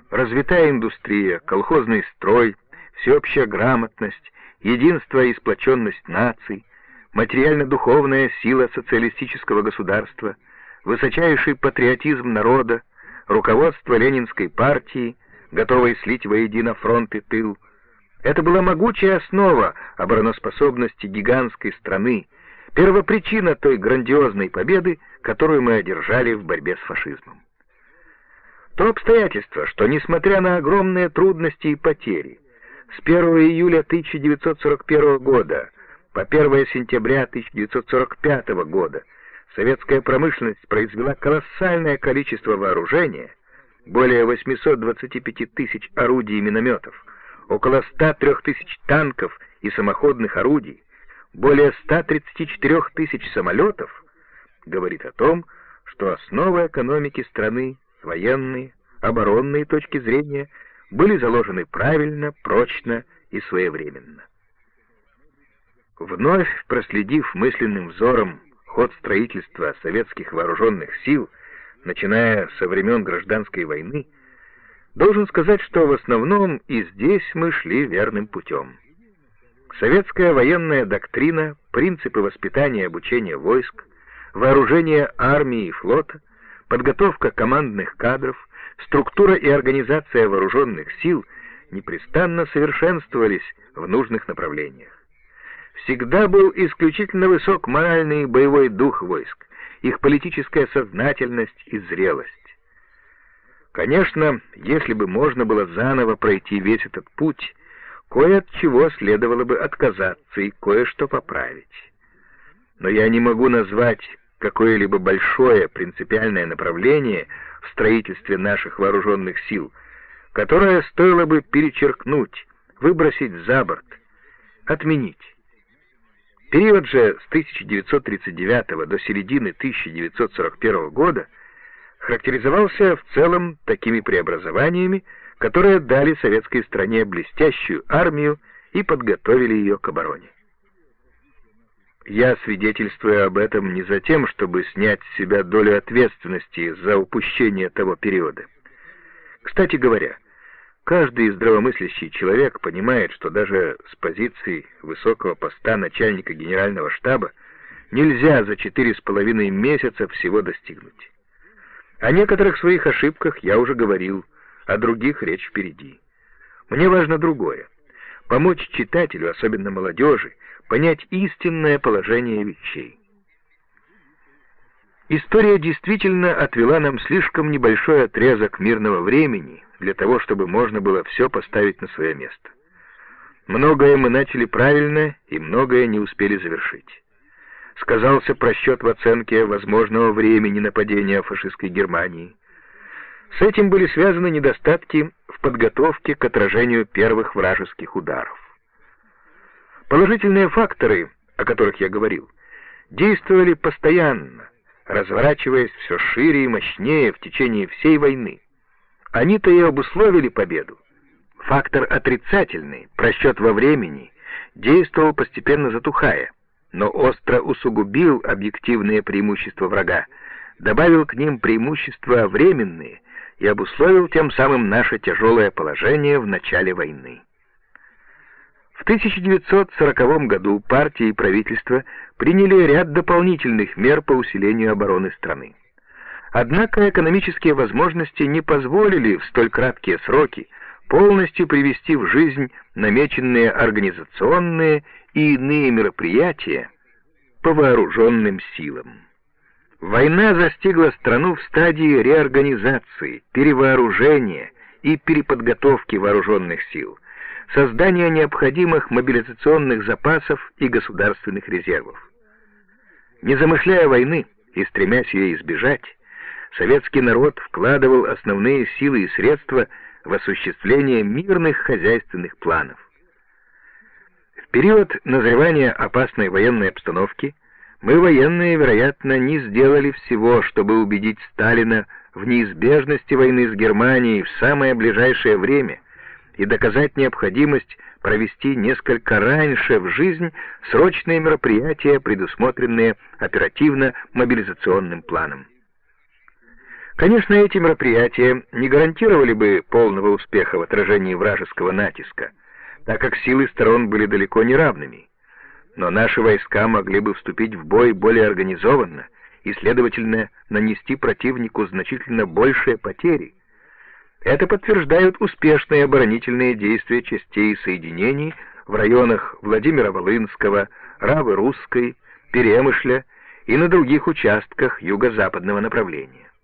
развитая индустрия, колхозный строй, всеобщая грамотность, единство и сплоченность наций, материально-духовная сила социалистического государства, высочайший патриотизм народа, руководство Ленинской партии, готовой слить воедино фронт и тыл. Это была могучая основа обороноспособности гигантской страны, первопричина той грандиозной победы, которую мы одержали в борьбе с фашизмом. То обстоятельство, что, несмотря на огромные трудности и потери, с 1 июля 1941 года по 1 сентября 1945 года советская промышленность произвела колоссальное количество вооружения, более 825 тысяч орудий и минометов, около 103 тысяч танков и самоходных орудий, более 134 тысяч самолетов, говорит о том, что основы экономики страны с военной, оборонной точки зрения были заложены правильно, прочно и своевременно. Вновь проследив мысленным взором ход строительства советских вооруженных сил, начиная со времен Гражданской войны, должен сказать, что в основном и здесь мы шли верным путем. Советская военная доктрина, принципы воспитания и обучения войск, вооружение армии и флота, подготовка командных кадров, структура и организация вооруженных сил непрестанно совершенствовались в нужных направлениях. Всегда был исключительно высок моральный и боевой дух войск, их политическая сознательность и зрелость. Конечно, если бы можно было заново пройти весь этот путь, кое от чего следовало бы отказаться и кое-что поправить. Но я не могу назвать какое-либо большое принципиальное направление в строительстве наших вооруженных сил, которое стоило бы перечеркнуть, выбросить за борт, отменить. Период же с 1939 до середины 1941 года характеризовался в целом такими преобразованиями, которые дали советской стране блестящую армию и подготовили ее к обороне. Я свидетельствую об этом не за тем, чтобы снять с себя долю ответственности за упущение того периода. Кстати говоря, каждый здравомыслящий человек понимает, что даже с позиции высокого поста начальника генерального штаба нельзя за 4,5 месяца всего достигнуть. О некоторых своих ошибках я уже говорил, о других речь впереди. Мне важно другое — помочь читателю, особенно молодежи, понять истинное положение вещей. История действительно отвела нам слишком небольшой отрезок мирного времени для того, чтобы можно было все поставить на свое место. Многое мы начали правильно и многое не успели завершить. Сказался просчет в оценке возможного времени нападения фашистской Германии. С этим были связаны недостатки в подготовке к отражению первых вражеских ударов. Положительные факторы, о которых я говорил, действовали постоянно, разворачиваясь все шире и мощнее в течение всей войны. Они-то и обусловили победу. Фактор отрицательный, просчет во времени, действовал постепенно затухая, но остро усугубил объективные преимущества врага, добавил к ним преимущества временные и обусловил тем самым наше тяжелое положение в начале войны. В 1940 году партия и правительство приняли ряд дополнительных мер по усилению обороны страны. Однако экономические возможности не позволили в столь краткие сроки полностью привести в жизнь намеченные организационные и иные мероприятия по вооруженным силам. Война застигла страну в стадии реорганизации, перевооружения и переподготовки вооруженных сил, создания необходимых мобилизационных запасов и государственных резервов. Не замышляя войны и стремясь ее избежать, советский народ вкладывал основные силы и средства в осуществление мирных хозяйственных планов. В период назревания опасной военной обстановки мы, военные, вероятно, не сделали всего, чтобы убедить Сталина в неизбежности войны с Германией в самое ближайшее время и доказать необходимость провести несколько раньше в жизнь срочные мероприятия, предусмотренные оперативно-мобилизационным планом. Конечно, эти мероприятия не гарантировали бы полного успеха в отражении вражеского натиска, так как силы сторон были далеко не равными. Но наши войска могли бы вступить в бой более организованно и, следовательно, нанести противнику значительно большие потери. Это подтверждают успешные оборонительные действия частей и соединений в районах Владимира-Волынского, Равы-Русской, Перемышля и на других участках юго-западного направления.